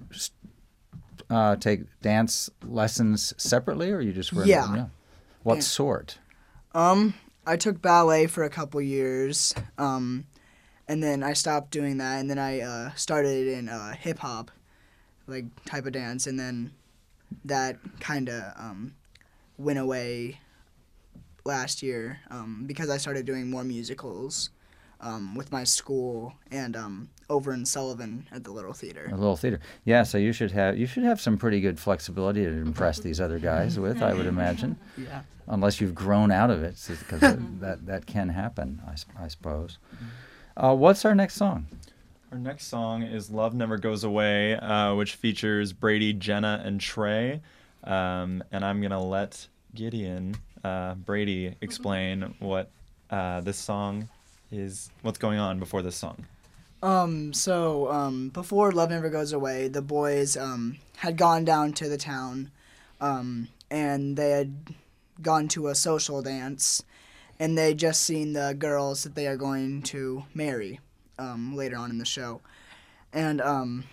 S1: uh, take dance lessons separately, or you just were?
S10: Yeah.
S1: yeah. What
S10: Yeah.
S1: sort?
S10: Um. I took ballet for a couple years, um, and then I stopped doing that, and then I uh, started in uh, hip-hop, like, type of dance, and then that kind of um, went away last year um, because I started doing more musicals um, with my school and um, over in Sullivan at the Little Theater.
S1: A little theater. Yeah, so you should have you should have some pretty good flexibility to impress these other guys with, I would imagine.
S10: Yeah.
S1: Unless you've grown out of it, because that, that can happen, I, s- I suppose. Uh, what's our next song?
S5: Our next song is Love Never Goes Away, uh, which features Brady, Jenna, and Trey. Um, and I'm going to let Gideon, uh, Brady, explain what uh, this song is, what's going on before this song.
S10: Um, so, um, before Love Never Goes Away, the boys, um, had gone down to the town, um, and they had gone to a social dance, and they just seen the girls that they are going to marry, um, later on in the show. And, um,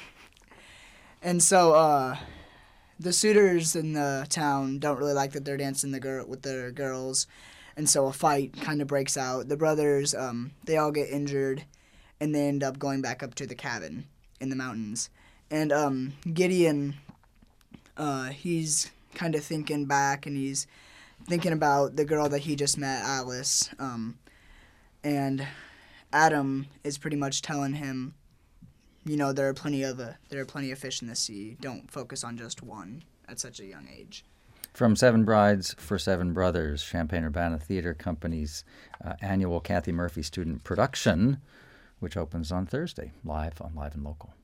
S10: and so, uh, the suitors in the town don't really like that they're dancing the girl with their girls, and so a fight kind of breaks out. The brothers, um, they all get injured, and they end up going back up to the cabin in the mountains. And um, Gideon, uh, he's kind of thinking back, and he's thinking about the girl that he just met, Alice. Um, and Adam is pretty much telling him, you know, there are plenty of uh, there are plenty of fish in the sea. Don't focus on just one at such a young age.
S1: From Seven Brides for Seven Brothers, Champaign-Urbana Theater Company's uh, annual Kathy Murphy student production, which opens on Thursday, live on Live and Local.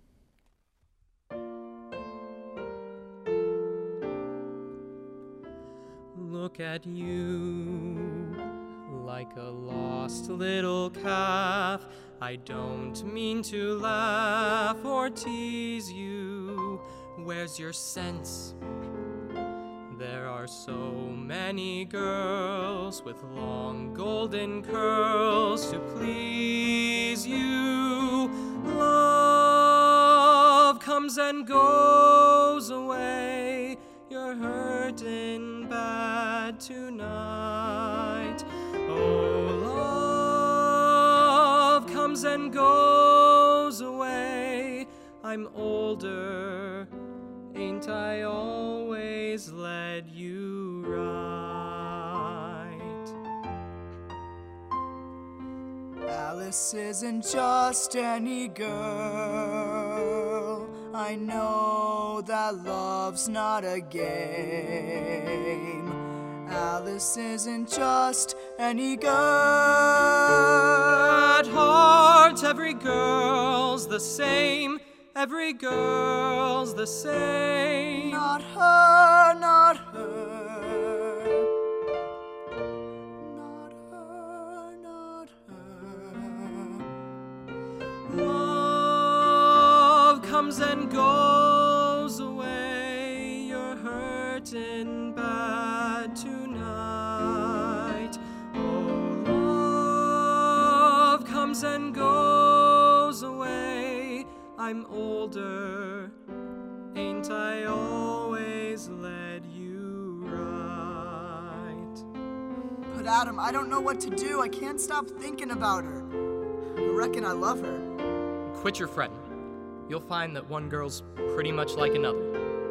S9: Look at you, like a lost little calf. I don't mean to laugh or tease you. Where's your sense? There are so many girls with long golden curls to please you. Love comes and goes away. You're hurting bad tonight. Oh, love comes and goes away. I'm older. Ain't I always led you right?
S10: Alice isn't just any girl. I know that love's not a game. Alice isn't just any girl.
S9: At heart, every girl's the same. Every girl's the same.
S10: Not her, not her. Not her, not her.
S9: Love comes and goes away. You're hurting bad tonight. Oh, love comes and goes away. I'm older, ain't I always led you right?
S10: But Adam, I don't know what to do. I can't stop thinking about her. I reckon I love her.
S9: Quit your fretting. You'll find that one girl's pretty much like another.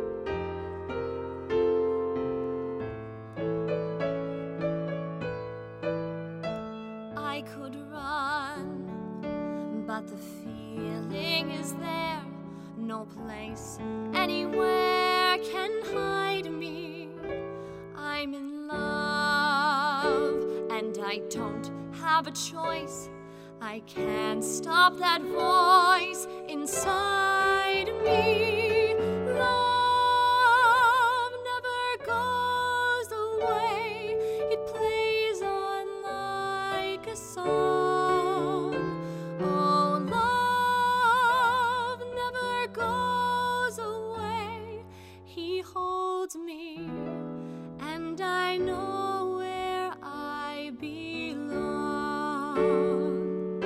S7: I could run, but the feeling is there. No place anywhere can hide me. I'm in love, and I don't have a choice. I can't stop that voice inside me. Love never goes away. It plays on like a song. Oh, love never goes away. He holds me, and I know where I belong.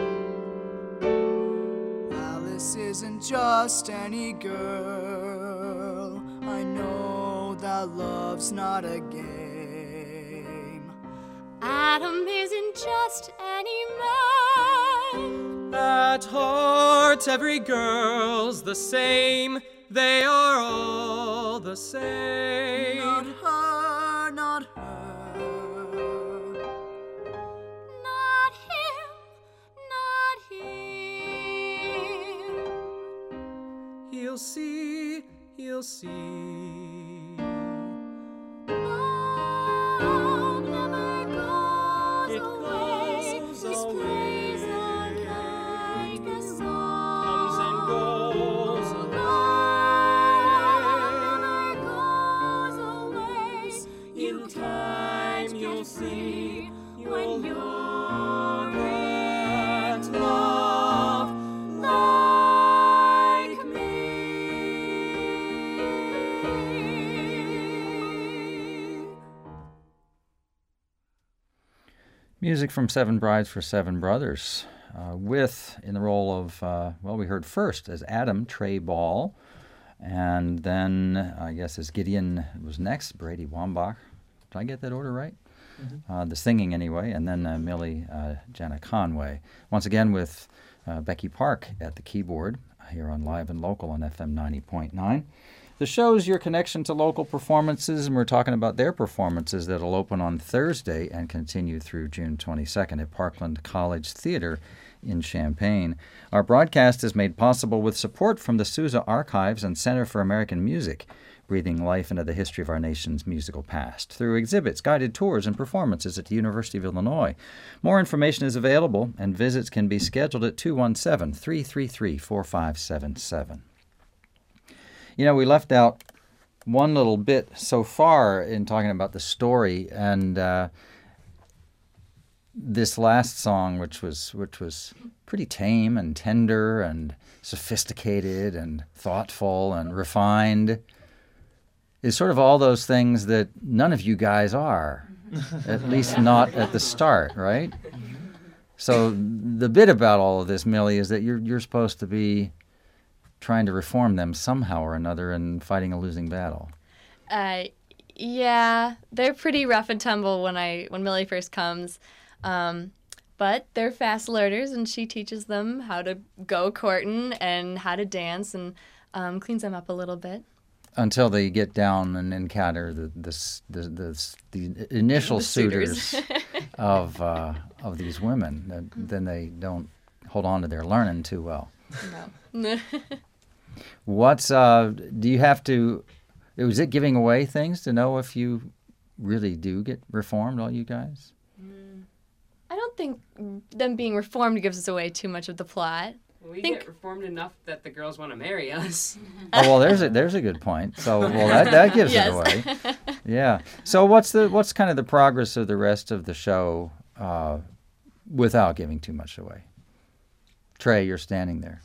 S10: Alice isn't just any girl. I know that love's not a game.
S7: Adam isn't just any man.
S9: At heart, every girl's the same. They are all the same.
S10: Not her, not her.
S7: Not him, not him.
S9: He'll see, he'll see.
S7: Love never goes
S9: It
S7: away.
S9: goes
S7: This
S9: away.
S7: plays on like a song.
S9: Comes and goes
S7: Love never goes away. You
S9: In time
S7: can't
S9: you'll
S7: get
S9: see,
S7: free
S9: you'll
S7: when you're
S9: get
S7: in
S9: love
S7: like me.
S1: Music from Seven Brides for Seven Brothers, uh, with, in the role of, uh, well, we heard first as Adam, Trey Ball, and then I guess as Gideon was next, Brady Wambach. Did I get that order right? Mm-hmm. Uh, the singing anyway, and then uh, Millie uh, Jana Conway. Once again with uh, Becky Park at the keyboard here on Live and Local on F M ninety point nine. The show's your connection to local performances, and we're talking about their performances that'll open on Thursday and continue through June twenty-second at Parkland College Theater in Champaign. Our broadcast is made possible with support from the Sousa Archives and Center for American Music, breathing life into the history of our nation's musical past through exhibits, guided tours, and performances at the University of Illinois. More information is available, and visits can be scheduled at two one seven, three three three, four five seven seven. You know, we left out one little bit so far in talking about the story, and uh, this last song, which was which was pretty tame and tender and sophisticated and thoughtful and refined, is sort of all those things that none of you guys are, at least not at the start, right? So the bit about all of this, Millie, is that you're you're supposed to be trying to reform them somehow or another and fighting a losing battle.
S6: Uh, yeah, they're pretty rough and tumble when I when Millie first comes. Um, but they're fast learners, and she teaches them how to go courting and how to dance, and um, cleans them up a little bit.
S1: Until they get down and encounter the the the, the, the initial
S6: The
S1: suitors,
S6: suitors.
S1: of uh, of these women, that, then they don't hold on to their learning too well.
S6: No.
S1: What's uh? Do you have to? Was it giving away things to know if you really do get reformed, all you guys?
S6: I don't think them being reformed gives us away too much of the plot.
S11: We
S6: think...
S11: get reformed enough that the girls want to marry us.
S1: Oh well, there's a there's a good point. So well, that that gives
S6: Yes.
S1: it away. Yeah. So what's the what's kind of the progress of the rest of the show, uh, without giving too much away? Trey, you're standing there.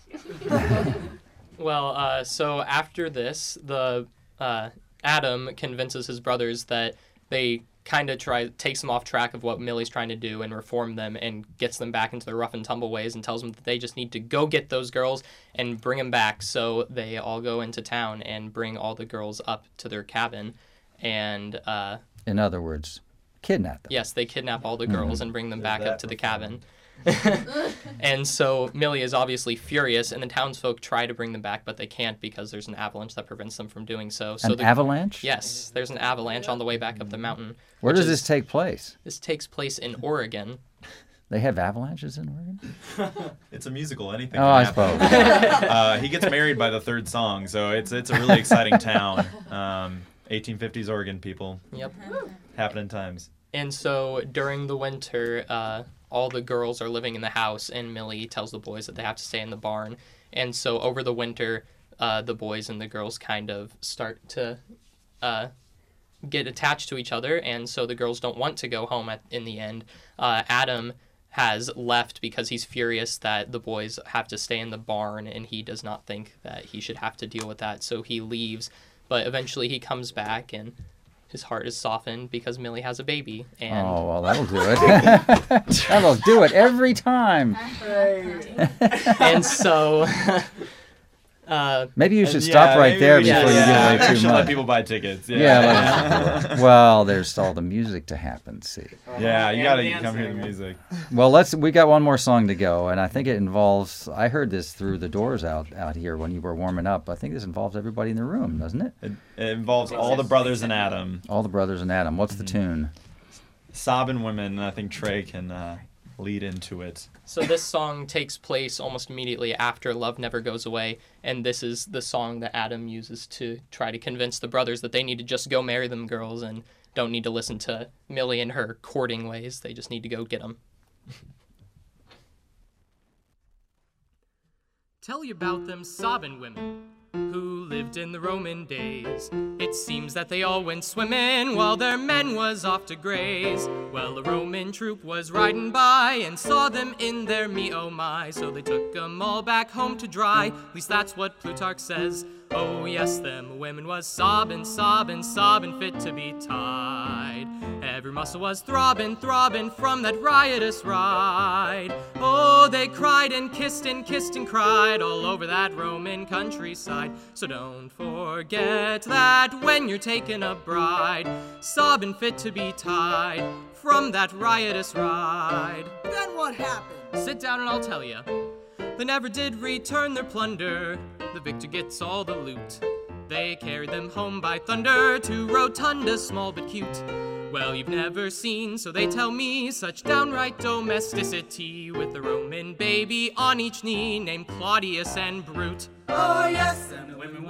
S9: Well, uh, so after this, the uh, Adam convinces his brothers that they kind of try takes them off track of what Millie's trying to do and reform them, and gets them back into their rough and tumble ways, and tells them that they just need to go get those girls and bring them back. So they all go into town and bring all the girls up to their cabin, and uh,
S1: in other words, kidnap them.
S9: Yes, they kidnap all the girls
S1: Mhm.
S9: and bring them
S5: Is
S9: back
S5: that
S9: up to the cabin. And so Millie is obviously furious, and the townsfolk try to bring them back, but they can't because there's an avalanche that prevents them from doing so. so
S1: An
S9: the,
S1: avalanche?
S9: Yes, there's an avalanche on the way back up the mountain.
S1: Where
S9: which
S1: does
S9: is-
S1: this take place?
S9: This takes place in Oregon.
S1: They have avalanches in Oregon?
S5: It's a musical. Anything.
S1: Oh,
S5: can
S1: I
S5: happen.
S1: suppose.
S5: uh, he gets married by the third song, so it's it's a really exciting town. Um, eighteen fifties Oregon, people.
S9: Yep.
S5: Happening times.
S9: And so during the winter, uh, all the girls are living in the house, and Millie tells the boys that they have to stay in the barn. And so over the winter, uh, the boys and the girls kind of start to uh, get attached to each other, and so the girls don't want to go home at, in the end. Uh, Adam has left because he's furious that the boys have to stay in the barn, and he does not think that he should have to deal with that, so he leaves. But eventually he comes back, and his heart is softened because Millie has a baby. And
S1: Oh, well, that'll do it. That'll do it every time.
S9: and so uh,
S1: Maybe you should
S5: Yeah,
S1: stop right
S5: maybe
S1: there
S5: we
S1: before
S5: should-
S1: you
S5: yeah,
S1: give away
S5: we
S1: too
S5: should
S1: much.
S5: let people buy tickets. Yeah.
S1: Yeah, let us do it. Well, there's all the music to happen, see.
S5: Yeah, you
S11: And
S5: gotta
S11: dancing.
S5: come hear the music.
S1: Well, let's. We got one more song to go, and I think it involves. I heard this through the doors out out here when you were warming up. I think this involves everybody in the room, doesn't it?
S5: It, it involves all the brothers and Adam.
S1: All the brothers and Adam. What's the tune?
S5: Sobbing women, and I think Trey can uh, lead into it.
S9: so this song takes place almost immediately after Love Never Goes Away, and this is the song that Adam uses to try to convince the brothers that they need to just go marry them girls and don't need to listen to Millie and her courting ways. They just need to go get them. Tell you about them sobbing women who lived in the Roman days. It seems that they all went swimming while their men was off to graze. Well, a Roman troop was riding by and saw them in their me oh my. So they took 'em all back home to dry, at least that's what Plutarch says. Oh yes, them women was sobbing, sobbing, sobbing, fit to be tied. Every muscle was throbbing, throbbing from that riotous ride. Oh, they cried and kissed and kissed and cried all over that Roman countryside. So don't forget that when you're taking a bride, sobbing fit to be tied from that riotous ride.
S10: Then what happened?
S9: Sit down and I'll tell ya. They never did return their plunder. The victor gets all the loot. They carried them home by thunder to Rotunda, small but cute. Well, you've never seen, so they tell me, such downright domesticity with a Roman baby on each knee named Claudius and Brute.
S11: Oh yes, and the women was sobbing.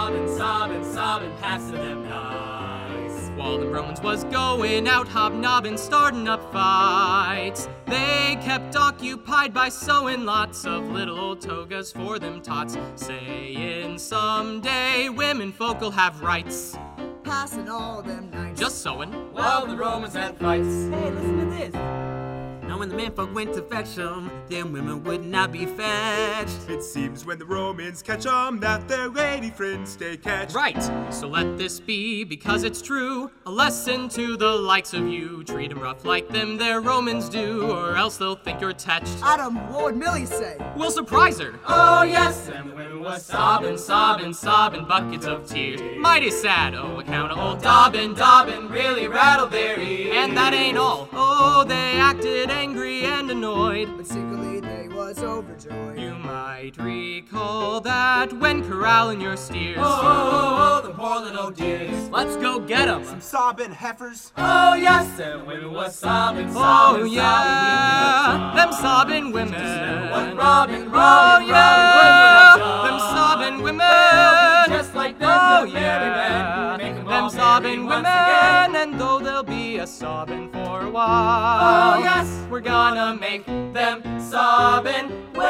S9: sobbing, sobbing, sobbing, passing them nights. While the Romans was going out hobnobbing, starting up fights, they kept occupied by sewing lots of little old togas for them tots, saying someday women folk'll have rights.
S10: Passing all them nights.
S9: Just sewing while the Romans had fights.
S12: Hey, listen to this. Now when the menfolk went to fetch them, them women would not be fetched.
S13: It seems when the Romans catch 'em that their lady friends they catch.
S9: Right, so let this be, because it's true, a lesson to the likes of you. Treat 'em rough like them their Romans do, or else they'll think you're tetched.
S10: Adam, what would Millie say?
S9: We'll surprise her. Oh yes, and women was sobbing, sobbing, sobbing buckets of tears. Mighty sad, oh account of old Dobbin, Dobbin really rattled their ears. And that ain't all, oh they acted angry and annoyed,
S10: but secretly they was overjoyed.
S9: You might recall that when corralling your steers.
S12: Oh, oh, oh, the poor little dears.
S9: Let's go get 'em.
S13: Some sobbing heifers.
S12: Oh yes, and women was sobbing,
S9: Oh
S12: sobbing,
S9: yeah,
S12: sobbing,
S9: them sobbing women.
S12: What Robin, Robin,
S9: Oh
S12: yeah,
S9: yeah, them sobbing women.
S12: Just like them,
S9: Oh
S12: the
S9: yeah,
S12: merry men,
S9: them sobbing women. And though they'll be a sobbing for a while,
S12: oh yes,
S9: we're gonna make them sobbing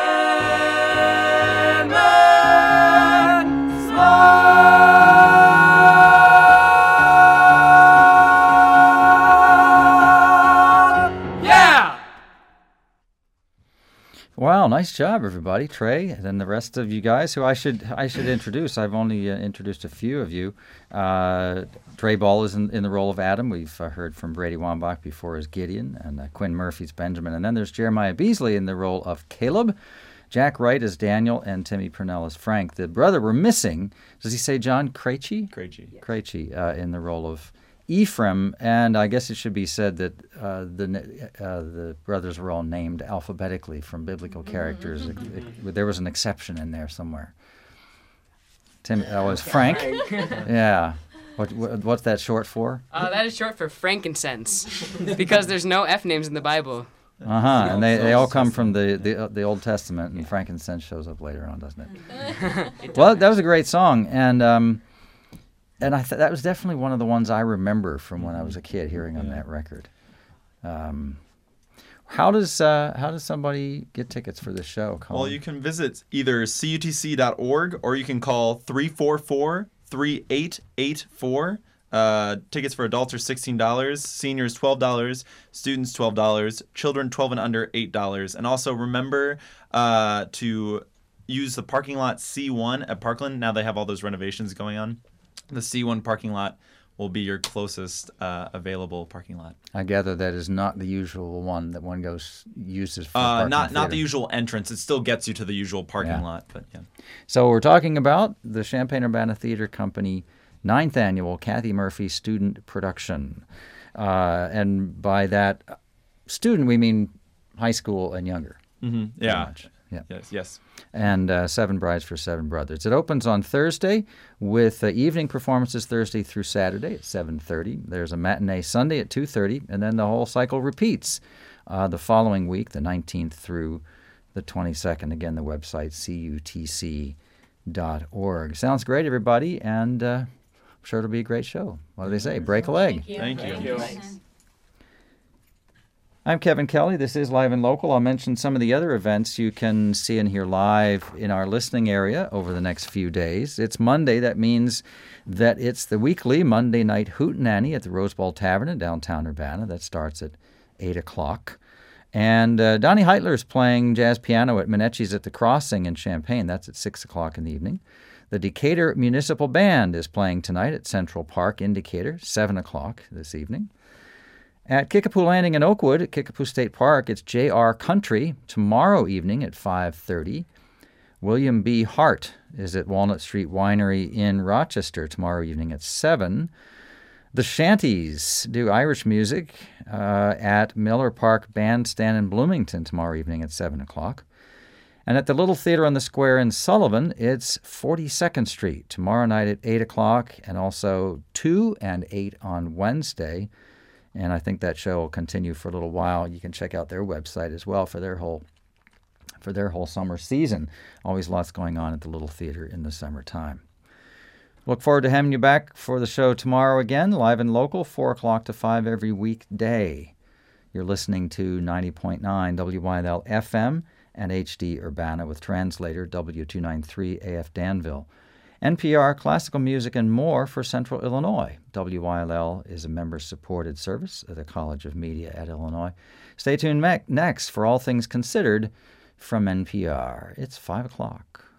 S9: women smile. Yeah!
S1: Wow, nice job, everybody. Trey, and then the rest of you guys, who I should I should introduce. I've only uh, introduced a few of you. Uh, Trey Ball is in, in the role of Adam. We've uh, heard from Brady Wambach before as Gideon, and uh, Quinn Murphy's Benjamin. And then there's Jeremiah Beasley in the role of Caleb, Jack Wright as Daniel, and Timmy Purnell as Frank. The brother we're missing, does he say John Krejci?
S5: Krejci.
S1: Yes. Krejci uh, in the role of Ephraim, and I guess it should be said that uh, the uh, the brothers were all named alphabetically from biblical characters. It, it, there was an exception in there somewhere. Tim, oh, it was Frank. Yeah. What, what what's that short for?
S11: Uh, that is short for frankincense, because there's no F names in the Bible.
S1: Uh huh. And they, they all come from the the, uh, the Old Testament, and frankincense shows up later on, doesn't it?
S11: it
S1: well, that was a great song, and. Um, And I th- that was definitely one of the ones I remember from when I was a kid, hearing on that record. Um, how does uh, how does somebody get tickets for this show, Colin?
S5: Well, you can visit either C U T C dot org or you can call three four four, three eight eight four. Uh, tickets for adults are sixteen dollars, seniors twelve dollars, students twelve dollars, children twelve and under eight dollars. And also remember uh, to use the parking lot C one at Parkland. Now they have all those renovations going on. The C one parking lot will be your closest uh, available parking lot.
S1: I gather that is not the usual one that one goes uses for
S5: uh,
S1: parking
S5: not
S1: theater.
S5: not the usual entrance. It still gets you to the usual parking
S1: Yeah.
S5: lot, but yeah.
S1: So we're talking about the Champaign-Urbana Theater Company ninth annual Kathy Murphy student production, uh, and by that student we mean high school and younger.
S5: Mm-hmm.
S1: Very
S5: Yeah.
S1: much. Yeah.
S5: Yes. Yes.
S1: And uh, Seven Brides for Seven Brothers. It opens on Thursday with uh, evening performances Thursday through Saturday at seven thirty. There's a matinee Sunday at two thirty, and then the whole cycle repeats uh, the following week, the nineteenth through the twenty-second. Again, the website, C U T C dot org. Sounds great, everybody, and uh, I'm sure it'll be a great show. What do they say? Break a leg.
S5: Thank you. Thank you. Thank you.
S1: I'm Kevin Kelly. This is Live and Local. I'll mention some of the other events you can see and hear live in our listening area over the next few days. It's Monday. That means that it's the weekly Monday night Hootenanny at the Rose Bowl Tavern in downtown Urbana. That starts at eight o'clock. And uh, Donnie Heitler is playing jazz piano at Minecci's at the Crossing in Champaign. That's at six o'clock in the evening. The Decatur Municipal Band is playing tonight at Central Park in Decatur, seven o'clock this evening. At Kickapoo Landing in Oakwood at Kickapoo State Park, it's J R Country tomorrow evening at five thirty. William B. Hart is at Walnut Street Winery in Rochester tomorrow evening at seven. The Shanties do Irish music uh, at Miller Park Bandstand in Bloomington tomorrow evening at seven o'clock. And at the Little Theater on the Square in Sullivan, it's forty-second Street tomorrow night at eight o'clock, and also two and eight on Wednesday. And I think that show will continue for a little while. You can check out their website as well for their whole for their whole summer season. Always lots going on at the Little Theater in the summertime. Look forward to having you back for the show tomorrow again, live and local, four o'clock to five every weekday. You're listening to ninety point nine W Y L L F M and H D Urbana with translator W two ninety-three A F Danville. N P R, classical music, and more for Central Illinois. W Y L L is a member-supported service of the College of Media at Illinois. Stay tuned me- next for All Things Considered from N P R. It's five o'clock.